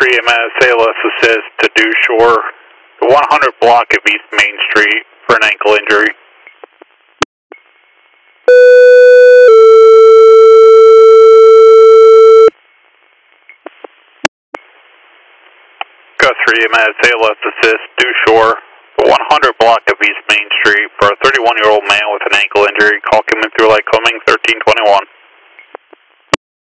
3 EMS, ALS assist to Dew Shore, the 100 block of East Main Street for an ankle injury. Go 3 EMS, ALS assist, Dew Shore, the 100 block of East Main Street for a 31-year-old man with an ankle injury. Call coming through Lycoming 1321.